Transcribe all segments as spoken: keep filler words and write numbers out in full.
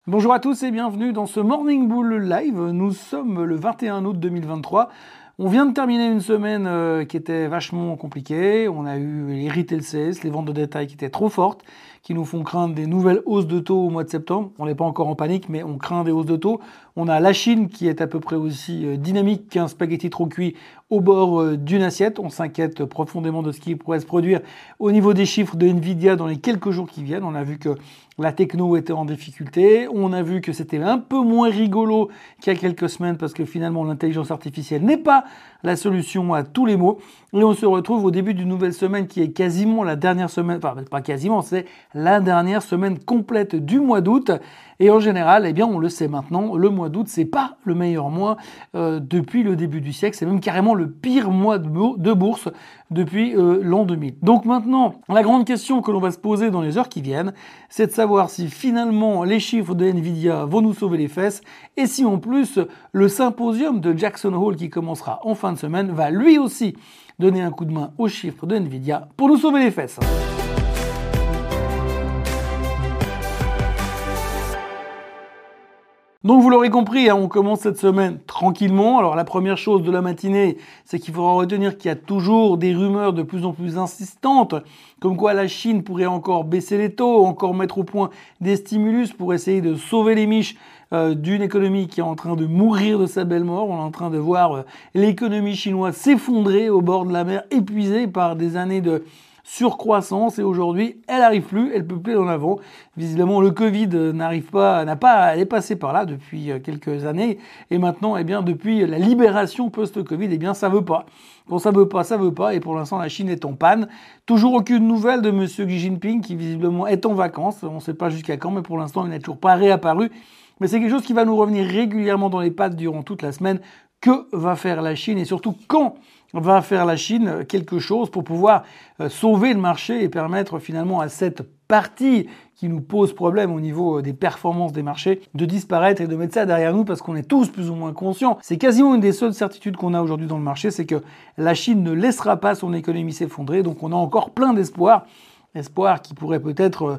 Bonjour à tous et bienvenue dans ce Morning Bull Live. Nous sommes le vingt et un août deux mille vingt-trois. On vient de terminer une semaine euh, qui était vachement compliquée. On a eu les retail sales, les ventes de détail qui étaient trop fortes, qui nous font craindre des nouvelles hausses de taux au mois de septembre. On n'est pas encore en panique, mais on craint des hausses de taux. On a la Chine qui est à peu près aussi euh, dynamique qu'un spaghetti trop cuit au bord euh, d'une assiette. On s'inquiète profondément de ce qui pourrait se produire au niveau des chiffres de Nvidia dans les quelques jours qui viennent. On a vu que la techno était en difficulté. On a vu que c'était un peu moins rigolo qu'il y a quelques semaines parce que finalement l'intelligence artificielle n'est pas la solution à tous les maux. Et on se retrouve au début d'une nouvelle semaine qui est quasiment la dernière semaine, enfin pas quasiment, c'est la dernière semaine complète du mois d'août. Et en général, eh bien, on le sait maintenant, le mois d'août, c'est pas le meilleur mois euh, depuis le début du siècle. C'est même carrément le pire mois de, de bourse depuis euh, l'an deux mille. Donc maintenant, la grande question que l'on va se poser dans les heures qui viennent, c'est de savoir si finalement les chiffres de Nvidia vont nous sauver les fesses et si en plus le symposium de Jackson Hole qui commencera en fin de semaine va lui aussi donner un coup de main aux chiffres de Nvidia pour nous sauver les fesses. Donc vous l'aurez compris, hein, on commence cette semaine tranquillement. Alors la première chose de la matinée, c'est qu'il faudra retenir qu'il y a toujours des rumeurs de plus en plus insistantes, comme quoi la Chine pourrait encore baisser les taux, encore mettre au point des stimulus pour essayer de sauver les miches euh, d'une économie qui est en train de mourir de sa belle mort. On est en train de voir euh, l'économie chinoise s'effondrer au bord de la mer, épuisée par des années de surcroissance, et aujourd'hui elle arrive plus, elle peut plus en avant. Visiblement le Covid n'arrive pas, n'a pas, elle est passée par là depuis quelques années, et maintenant, eh bien, depuis la libération post-Covid, eh bien, ça veut pas. Bon, ça veut pas, ça veut pas, et pour l'instant la Chine est en panne. Toujours aucune nouvelle de monsieur Xi Jinping qui visiblement est en vacances. On ne sait pas jusqu'à quand, mais pour l'instant il n'est toujours pas réapparu. Mais c'est quelque chose qui va nous revenir régulièrement dans les pattes durant toute la semaine. Que va faire la Chine et surtout quand va faire la Chine quelque chose pour pouvoir sauver le marché et permettre finalement à cette partie qui nous pose problème au niveau des performances des marchés de disparaître et de mettre ça derrière nous parce qu'on est tous plus ou moins conscients. C'est quasiment une des seules certitudes qu'on a aujourd'hui dans le marché, c'est que la Chine ne laissera pas son économie s'effondrer, donc on a encore plein d'espoir, espoir qui pourrait peut-être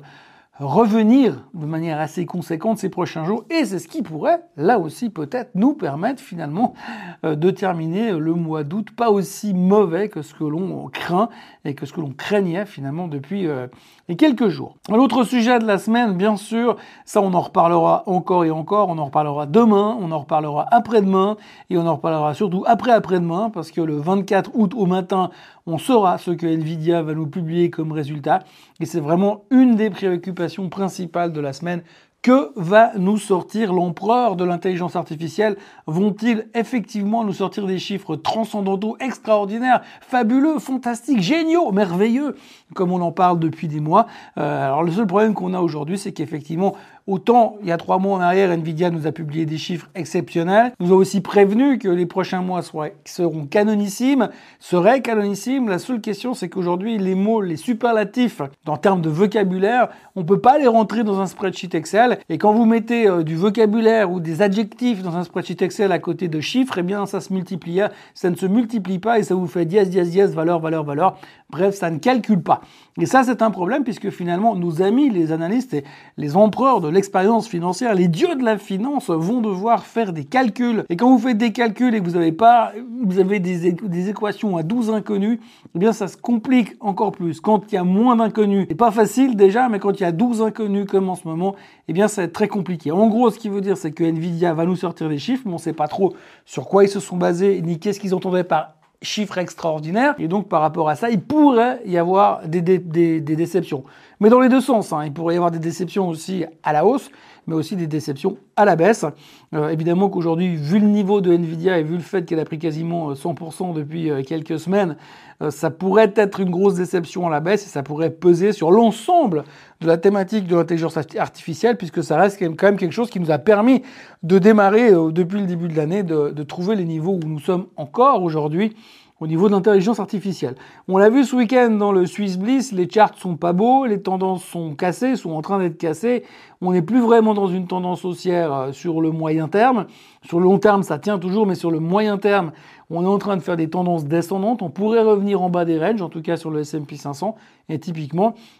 revenir de manière assez conséquente ces prochains jours, et c'est ce qui pourrait, là aussi peut-être, nous permettre finalement euh, de terminer le mois d'août pas aussi mauvais que ce que l'on craint et que ce que l'on craignait finalement depuis euh, les quelques jours. L'autre sujet de la semaine, bien sûr, ça on en reparlera encore et encore, on en reparlera demain, on en reparlera après-demain, et on en reparlera surtout après-après-demain, parce que le vingt-quatre août au matin, on saura ce que Nvidia va nous publier comme résultat, et c'est vraiment une des préoccupations principales de la semaine. Que va nous sortir l'empereur de l'intelligence artificielle? Vont-ils effectivement nous sortir des chiffres transcendantaux, extraordinaires, fabuleux, fantastiques, géniaux, merveilleux, comme on en parle depuis des mois? euh, Alors le seul problème qu'on a aujourd'hui, c'est qu'effectivement, autant il y a trois mois en arrière, Nvidia nous a publié des chiffres exceptionnels, nous a aussi prévenu que les prochains mois soient, seront canonissimes, seraient canonissimes. La seule question, c'est qu'aujourd'hui, les mots, les superlatifs, en termes de vocabulaire, on peut pas les rentrer dans un spreadsheet Excel. Et quand vous mettez euh, du vocabulaire ou des adjectifs dans un spreadsheet Excel à côté de chiffres, eh bien, ça se multiplie, ça ne se multiplie pas et ça vous fait dièse, dièse, dièse, valeur, valeur, valeur. Bref, ça ne calcule pas. Et ça, c'est un problème puisque finalement, nos amis, les analystes et les empereurs de l'expérience financière, les dieux de la finance vont devoir faire des calculs. Et quand vous faites des calculs et que vous avez pas, vous avez des, des équations à douze inconnus, eh bien, ça se complique encore plus. Quand il y a moins d'inconnus, c'est pas facile déjà, mais quand il y a douze inconnus comme en ce moment, eh bien, ça va être très compliqué. En gros, ce qui veut dire, c'est que Nvidia va nous sortir des chiffres, mais on ne sait pas trop sur quoi ils se sont basés, ni qu'est-ce qu'ils entendaient par chiffres extraordinaires. Et donc, par rapport à ça, il pourrait y avoir des, des, des, des déceptions. Mais dans les deux sens, hein. Il pourrait y avoir des déceptions aussi à la hausse, mais aussi des déceptions à la baisse. Euh, évidemment qu'aujourd'hui, vu le niveau de Nvidia et vu le fait qu'elle a pris quasiment cent pour cent depuis euh, quelques semaines, euh, ça pourrait être une grosse déception à la baisse et ça pourrait peser sur l'ensemble de la thématique de l'intelligence artificielle, puisque ça reste quand même quelque chose qui nous a permis de démarrer euh, depuis le début de l'année, de, de trouver les niveaux où nous sommes encore aujourd'hui au niveau de l'intelligence artificielle. On l'a vu ce week-end dans le Swiss Bliss, les charts sont pas beaux, les tendances sont cassées, sont en train d'être cassées. On n'est plus vraiment dans une tendance haussière sur le moyen terme. Sur le long terme, ça tient toujours, mais sur le moyen terme, on est en train de faire des tendances descendantes. On pourrait revenir en bas des ranges, en tout cas sur le S and P cinq cents. Et typiquement,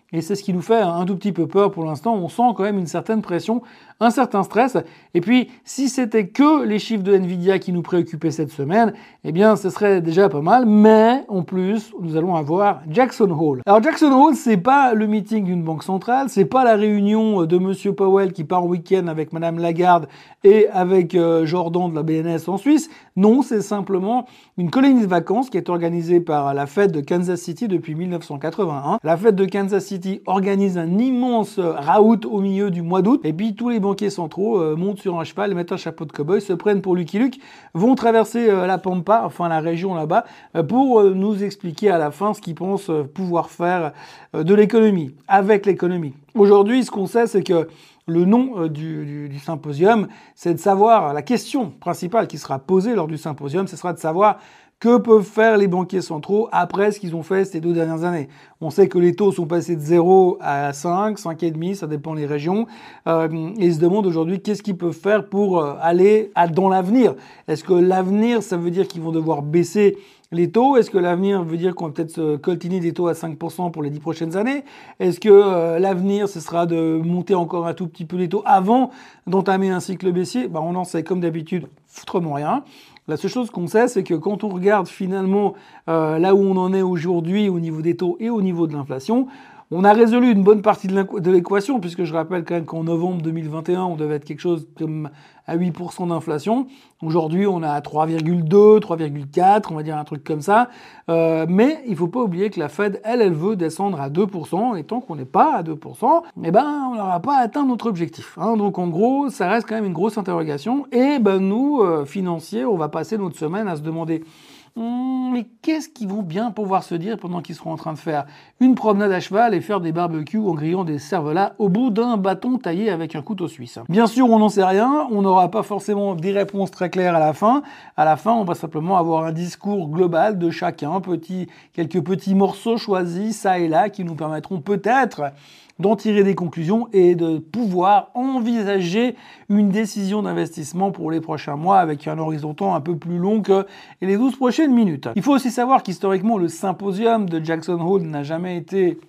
Et c'est ce qui nous fait un tout petit peu peur pour l'instant. On sent quand même une certaine pression, un certain stress. Et puis, si c'était que les chiffres de Nvidia qui nous préoccupaient cette semaine, eh bien, ce serait déjà pas mal. Mais, en plus, nous allons avoir Jackson Hole. Alors, Jackson Hole, c'est pas le meeting d'une banque centrale, c'est pas la réunion de Monsieur Powell qui part en week-end avec Madame Lagarde et avec euh, Jordan de la B N S en Suisse. Non, c'est simplement une colonie de vacances qui est organisée par la Fed de Kansas City depuis mille neuf cent quatre-vingt-un. La Fed de Kansas City organise un immense raout au milieu du mois d'août et puis tous les banquiers centraux euh, montent sur un cheval, mettent un chapeau de cow-boy, se prennent pour Lucky Luke, vont traverser euh, la Pampa, enfin la région là-bas, euh, pour euh, nous expliquer à la fin ce qu'ils pensent euh, pouvoir faire euh, de l'économie, avec l'économie. Aujourd'hui, ce qu'on sait, c'est que le nom euh, du, du, du symposium, c'est de savoir, la question principale qui sera posée lors du symposium, ce sera de savoir que peuvent faire les banquiers centraux après ce qu'ils ont fait ces deux dernières années. On sait que les taux sont passés de zéro à cinq, cinq virgule cinq, ça dépend des régions. Euh, et ils se demandent aujourd'hui qu'est-ce qu'ils peuvent faire pour euh, aller à, dans l'avenir. Est-ce que l'avenir, ça veut dire qu'ils vont devoir baisser les taux? Est-ce que l'avenir veut dire qu'on va peut-être se coltiner des taux à cinq pour cent pour les dix prochaines années? Est-ce que euh, l'avenir, ce sera de monter encore un tout petit peu les taux avant d'entamer un cycle baissier? Ben, on en sait comme d'habitude foutrement rien. La seule chose qu'on sait, c'est que quand on regarde finalement euh, là où on en est aujourd'hui au niveau des taux et au niveau de l'inflation, on a résolu une bonne partie de l'équation, puisque je rappelle quand même qu'en novembre deux mille vingt et un, on devait être quelque chose comme à huit pour cent d'inflation. Aujourd'hui, on est à trois virgule deux, trois virgule quatre, on va dire un truc comme ça. Euh, mais il faut pas oublier que la Fed, elle, elle veut descendre à deux pour cent. Et tant qu'on n'est pas à deux pour cent, eh ben, on n'aura pas atteint notre objectif. Hein. Donc, en gros, ça reste quand même une grosse interrogation. Et ben, nous, euh, financiers, on va passer notre semaine à se demander Hum, mais qu'est-ce qu'ils vont bien pouvoir se dire pendant qu'ils seront en train de faire une promenade à cheval et faire des barbecues en grillant des cervelas au bout d'un bâton taillé avec un couteau suisse? Bien sûr, on n'en sait rien, on n'aura pas forcément des réponses très claires à la fin. À la fin, on va simplement avoir un discours global de chacun, petit, quelques petits morceaux choisis, ça et là, qui nous permettront peut-être d'en tirer des conclusions et de pouvoir envisager une décision d'investissement pour les prochains mois avec un horizon temps un peu plus long que les douze prochaines minutes. Il faut aussi savoir qu'historiquement, le symposium de Jackson Hole n'a jamais été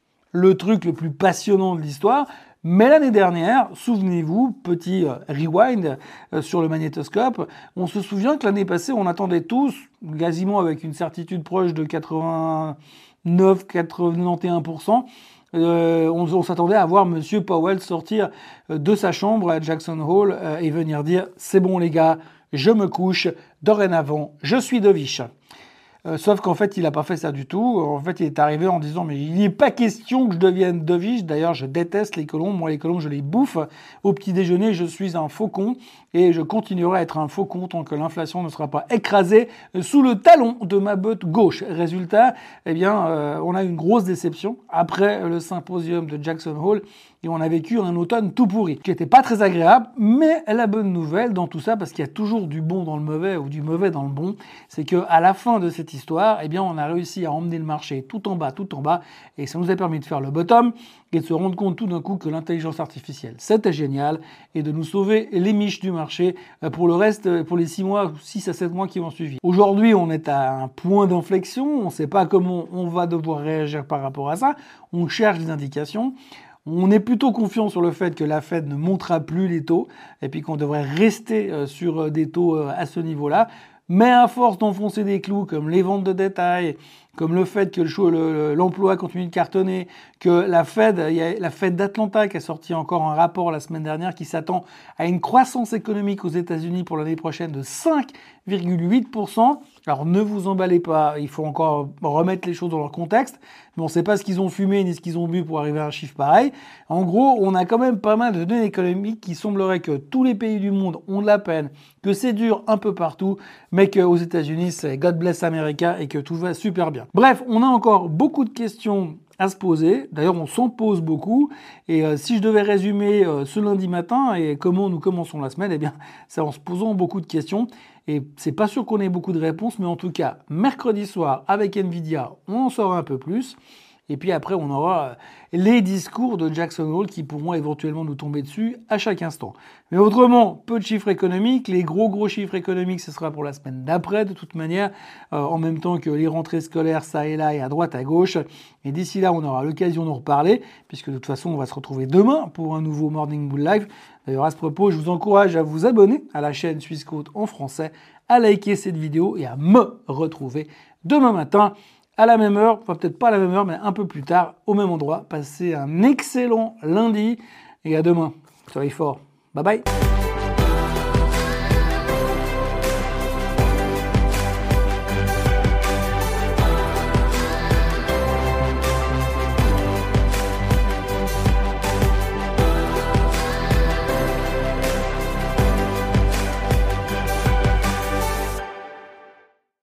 le truc le plus passionnant de l'histoire. Mais l'année dernière, souvenez-vous, petit euh, rewind euh, sur le magnétoscope, on se souvient que l'année passée, on attendait tous, quasiment avec une certitude proche de quatre-vingt-neuf à quatre-vingt-onze pour cent, Euh, on, on s'attendait à voir Monsieur Powell sortir de sa chambre à Jackson Hole euh, et venir dire « C'est bon les gars, je me couche, dorénavant, je suis dovish ». Euh, sauf qu'en fait, il n'a pas fait ça du tout. En fait, il est arrivé en disant « Mais il n'est pas question que je devienne dovish. D'ailleurs, je déteste les colombes. Moi, les colombes, je les bouffe. Au petit déjeuner, je suis un faucon et je continuerai à être un faucon tant que l'inflation ne sera pas écrasée sous le talon de ma botte gauche. » Résultat, eh bien, euh, on a une grosse déception après le symposium de Jackson Hole et on a vécu un automne tout pourri, qui n'était pas très agréable. Mais la bonne nouvelle dans tout ça, parce qu'il y a toujours du bon dans le mauvais ou du mauvais dans le bon, c'est que à la fin de cette histoire, eh bien, on a réussi à emmener le marché tout en bas, tout en bas, et ça nous a permis de faire le bottom et de se rendre compte tout d'un coup que l'intelligence artificielle, c'était génial, et de nous sauver les miches du marché pour le reste, pour les six mois, six à sept mois qui vont suivre. Aujourd'hui, on est à un point d'inflexion, on ne sait pas comment on va devoir réagir par rapport à ça, on cherche des indications. On est plutôt confiant sur le fait que la Fed ne montera plus les taux et puis qu'on devrait rester sur des taux à ce niveau-là. Mais à force d'enfoncer des clous comme les ventes de détail, comme le fait que le, l'emploi continue de cartonner, que la Fed, il y a la Fed d'Atlanta qui a sorti encore un rapport la semaine dernière qui s'attend à une croissance économique aux États-Unis pour l'année prochaine de cinq virgule huit pour cent. Alors ne vous emballez pas, il faut encore remettre les choses dans leur contexte. Mais on ne sait pas ce qu'ils ont fumé ni ce qu'ils ont bu pour arriver à un chiffre pareil. En gros, on a quand même pas mal de données économiques qui sembleraient que tous les pays du monde ont de la peine, que c'est dur un peu partout, mais qu'aux États-Unis, c'est God bless America et que tout va super bien. Bref, on a encore beaucoup de questions à se poser. D'ailleurs, on s'en pose beaucoup. Et euh, si je devais résumer euh, ce lundi matin et comment nous commençons la semaine, eh bien, c'est en se posant beaucoup de questions. Et c'est pas sûr qu'on ait beaucoup de réponses, mais en tout cas, mercredi soir, avec Nvidia, on en saura un peu plus. Et puis après, on aura les discours de Jackson Hole qui pourront éventuellement nous tomber dessus à chaque instant. Mais autrement, peu de chiffres économiques. Les gros gros chiffres économiques, ce sera pour la semaine d'après, de toute manière, euh, en même temps que les rentrées scolaires, ça et là, et à droite, à gauche. Et d'ici là, on aura l'occasion d'en reparler, puisque de toute façon, on va se retrouver demain pour un nouveau Morning Bull Live. D'ailleurs, à ce propos, je vous encourage à vous abonner à la chaîne Swissquote en français, à liker cette vidéo et à me retrouver demain matin à la même heure, enfin peut-être pas à la même heure, mais un peu plus tard, au même endroit. Passez un excellent lundi et à demain. Soyez forts. Bye bye.